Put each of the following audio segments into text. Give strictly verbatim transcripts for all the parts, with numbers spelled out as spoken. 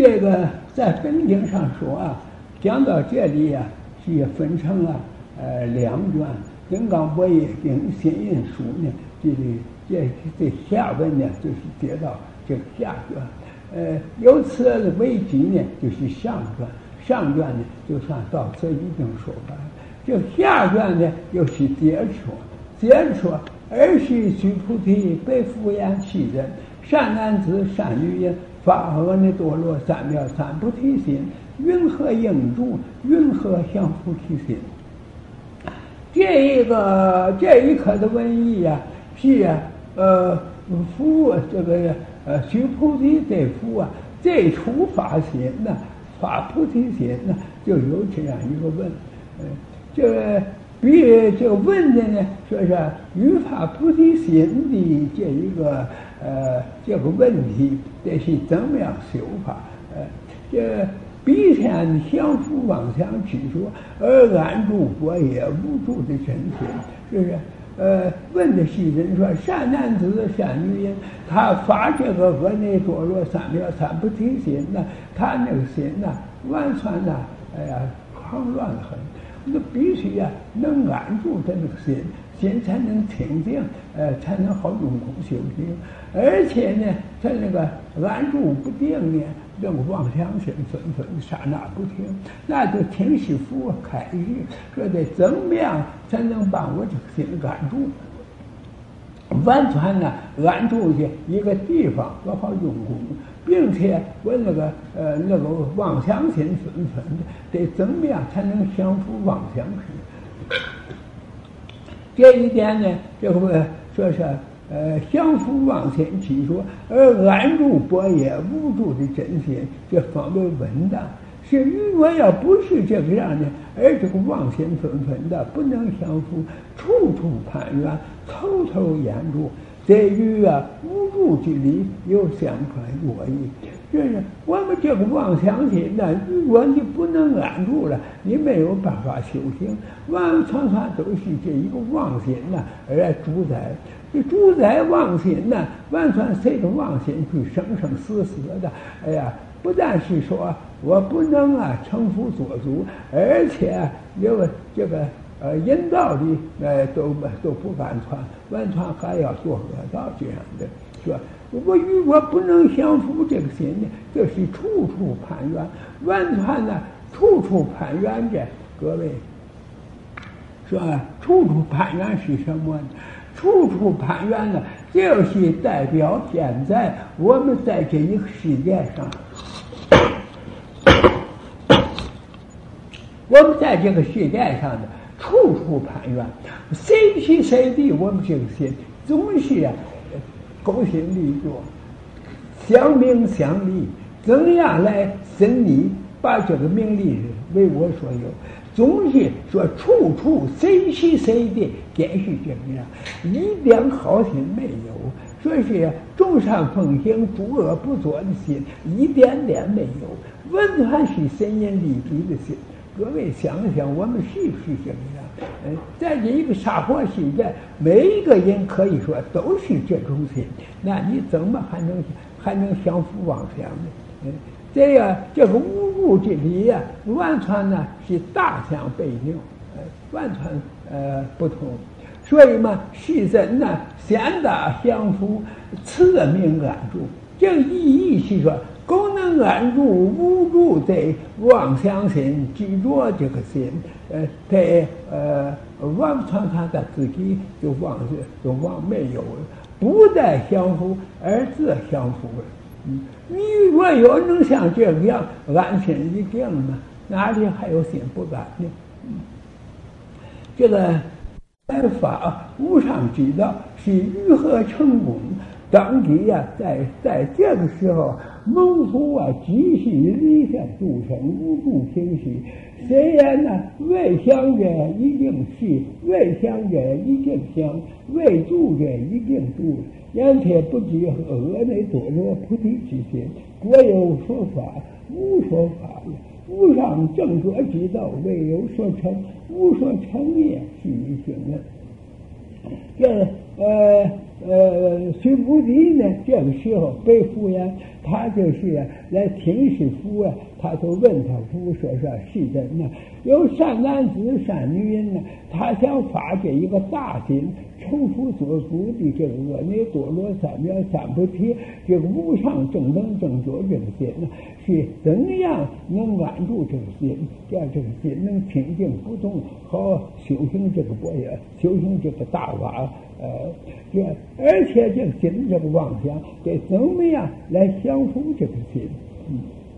这个在本经上说啊，讲到这里呀、啊，是分成了呃两卷。金刚波叶经新印书呢，这里这这下文呢，就是接到这个下卷。呃，由此为基呢，就是上卷。上卷呢，就算到此已经说完。这下卷呢，又是接着说，接着说。尔时须菩提被敷衍其人，善男子善女人，发阿耨多罗三藐三菩提心，云何应住？云何降菩提心？这一个这一课的文义啊，是啊，呃，佛这个呃须菩提这佛啊，最初发心呢，发菩提心呢，就有这样一个问，呃，这个。比这个问的呢，说是欲发菩提心的这一个呃这个问题，这是怎么样修法？呃，这彼天降伏妄想执着，而安住般若无住的真心，是不是？呃，问的是人说善男子善女人，他发这个阿耨多罗三藐三菩提心呢，他那个心呢，完全呢，哎呀，狂乱得很。那必须呀、啊，能安住他那个心，心才能清净，呃，才能好用功修行。而且呢，他那个安住不定呢，这个妄想心纷纷刹那不停，那就听师父开示，说得怎么样才能把我这个心安住？完全呢安住去一个地方，我好用功。并且我那个呃那个妄想心纷纷的，得怎么样才能降服妄想心？这一点呢，这个说是呃降服妄心执着，而安住般若无住的真心，这方为稳当。是如果要不是这个样的，而这个妄心纷纷的，不能降服，处处攀缘，偷偷掩住。这与啊无住之理有相关恶意，就是我们这个妄想心呢，如果你不能安住了，你没有办法修行，完完全全都是这一个妄心呢而来主宰。这主宰妄心呢，完全随着妄心去生生死死的。哎呀，不但是说我不能啊成佛做主，而且有这个。呃，引导的呃都都不完全，完全还要做恶道这样的，是吧？我如果不能降服这个心呢，就是处处攀缘，完全呢处处攀缘的。各位说，处处攀缘是什么呢？处处攀缘呢，就是代表现在我们在这一个世界上，我们在这个世界上的。处处攀缘，谁起谁地，我们这个心总是啊勾心斗角，相名相利，怎样来生利，把这个名利为我所有，总是说处处谁起谁地，皆是这样，一点好心没有，说是众善奉行，诸恶不作的心，一点点没有，完全是神人利己的心。各位想想，我们是不是这样？嗯，在这一个沙婆世界，每一个人可以说都是这种心，那你怎么还能还能降服妄想呢？嗯，这个这个无入之理呀、啊，完全呢是大相背应，呃，完全呃不同。所以嘛，世人呢先大降服，次名安住。这个意义是说。功能安住无住在妄想心执着这个心，呃，在呃完全全的自己就忘就忘没有了，不再降服而自降服了。嗯，你如果要能像这样安心一定呢，哪里还有心不安呢？嗯，这个来法无上之道是如何成功？当即呀、啊，在在这个时候。蒙福啊，即是离相诸生，无住平息。虽然呢，未想者一定是，未想者一定想，未住者一定住。然且不知阿耨多罗菩提之心，国有所法，无所法也。无上正觉之道，未有所成，无所成也，是一行人。这呃呃，须菩提呢，这个时候被敷衍，他就是啊来听师傅啊，他就问他父说说是的呢，有善男子善女人呢，他想发这一个大心，成佛做主的这个阿耨多罗三藐三菩提，这个无上正等正觉这个心呢，是怎样能安住这个心，让这个心能清净不动，好修行这个般若，修行这个大法。呃，这而且这个心这个妄想，得怎么样来降服这个心？嗯，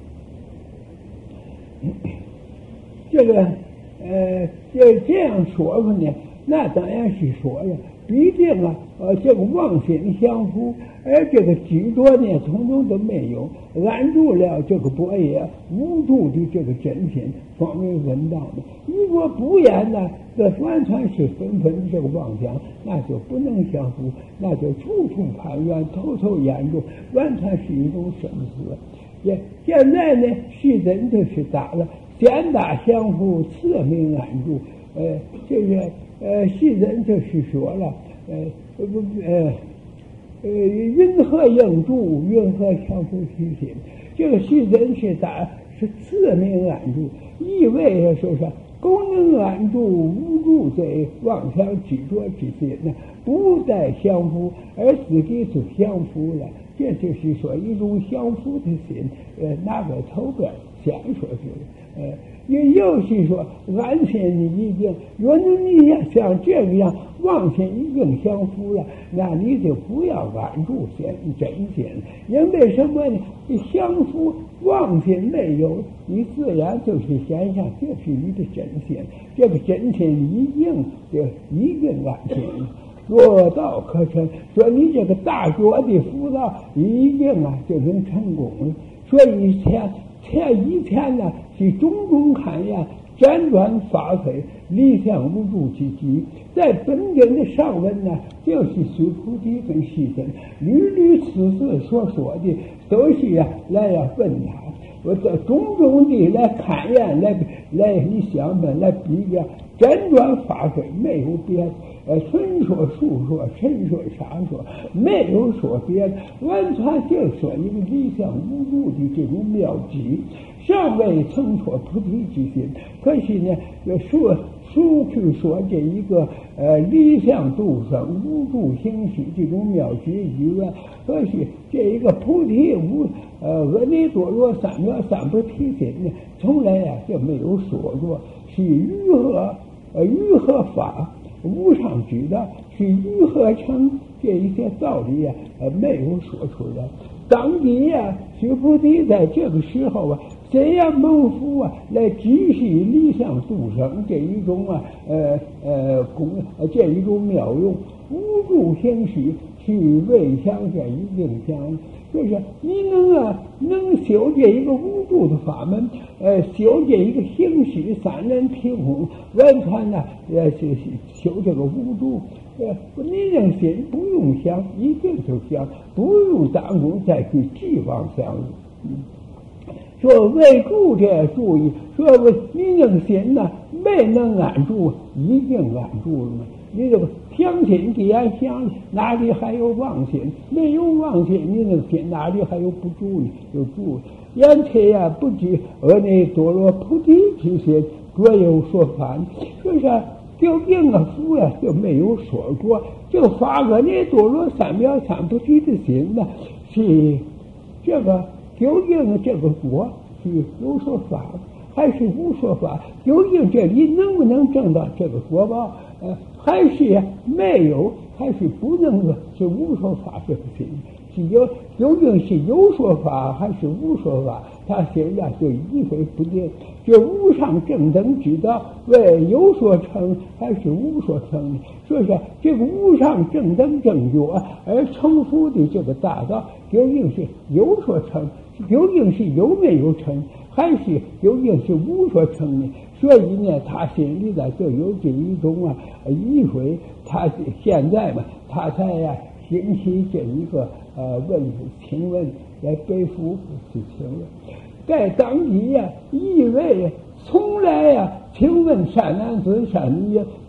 这个呃，这这样说吧呢，那当然是说了，毕竟啊，呃，这个妄心降服，而这个执着呢，统统都没有，安住了这个般若无助的这个真心，方为稳当的。如果不然呢，这完全是纷纷这个妄想，那就不能降服，那就处处攀缘，头头眼中，完全是一种生死。也现在呢，是真就是打了，先打降服，次名安住。呃，这个呃，是人就是说了，呃不呃呃，云何应住，云何降服其心？这个是人是打是次名安住，意味着说是功能安住，无助在妄想执着之心呢，不再降服，而自己就降服了。这就是说一种降服的心，呃，拿个头边先说去了，呃。也就是说，安心你已经，若能你像这样妄心已经降服了，那你就不要安住心真心，因为什么呢？你降服妄心没有，你自然就是想想就是你的真心，这个真心已经就已经安心了。若道可成，说你这个大觉的福道已经啊就能成功了。所以前前以前呢是种种看呀，辗转发挥，理想无助之极。在本经的上文呢，就是须菩提跟世尊屡屡此次所说的，都是呀来呀问他，我这种种的来看验，来来你想问来比较，辗转发挥，没有别的。呃，纯说述说，陈说瞎说，没有说别的，完全就说一个理想无助的这种妙计，尚未曾说菩提之心。可是呢，就说说去说这一个呃理想度生无助行识这种妙计以外，可是这一个菩提无呃阿耨多罗三藐三菩提心呢，从来呀、啊、就没有说过是如何呃如何法。无上知道是如何成这一些道理啊，呃，没有说出来。当地呀，须菩提在这个时候啊，怎样蒙福啊，来指示理想度生这一种啊，呃呃功这一种妙用，无助行识是未想这一定想。就是你能啊，能修这一个无助的法门，呃，修这一个行识三人平衡，完全呢，呃，是修这个无助，呃，你这心不用想，一定就想，不用当中再去寄望想。嗯，说为助这注意，说我你这心呢，没能安住，已经安住了吗？你这个想心既然想，哪里还有妄心？没有妄心，你那心哪里还有不住呢？有住。言切呀，不知阿耨多罗菩提之心，若有说法。说是究竟啊，佛呀就没有说过，这个发阿耨多罗三藐三菩提的心呢，是这个究竟这个果是有说法还是无说法？究竟这里能不能证到这个果报？呃，还是没有，还是不能是无说法这个心，是有究竟是有说法还是无说法？他现在就一回不定。这无上正等之道，为有所成还是无所成呢？所以说，这个无上正等正觉而成佛的这个大道，究竟是有所成，究竟是有没有成，还是究竟是无所成呢？所以呢，他心里呢就有这一种啊疑惑，他现在嘛，他才呀、啊、兴起这一个呃问请问来背负去请问，在当地呀、啊，以为从来呀、啊，请问善男子善女人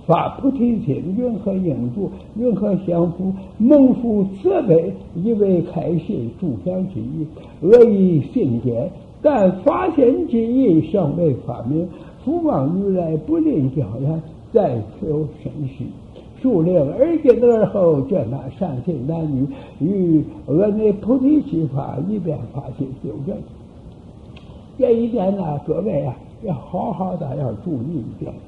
发菩提心，云何应度？云何降伏？蒙福慈悲，以为开示诸相之意，恶意信解。但发现之意，尚未发明。福望如来不吝教养，再求深识。数令而今而后，这那善信男女与阿内菩提之法，以便发现修正。这一点呢，各位啊，要好好的要注意一点。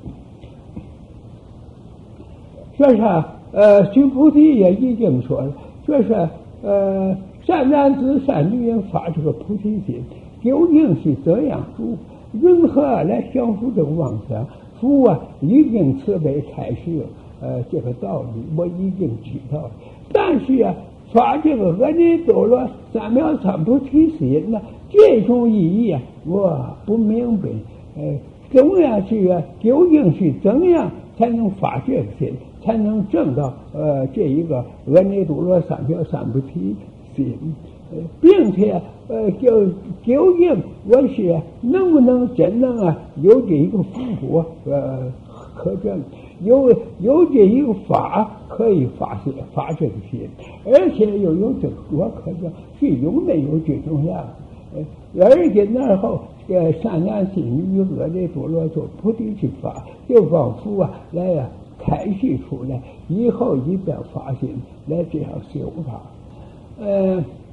这是呃，须菩提也已经说了，这是呃，善男子、善女人发这个菩提心，究竟是怎样住？如何来降服这个妄想？佛啊，已经慈悲开示呃这个道理，我已经知道了。但是啊，发这个阿耨多罗三藐三菩提心呢，这种意义啊，我不明白。呃，怎样是啊？究竟是怎样才能发这个心，才能证到呃这一个阿耨多罗三藐三菩提心？呃，并且呃，究究竟我是能不能真能啊有这一个福呃可证，有有这一个法可以发现发这个心，而且又有这个果可证，是有没有这种样？呃，而且那后呃善男信女阿耨多罗做菩提之法，就往福啊来啊开示出来，以后一边发心来这样修法，呃。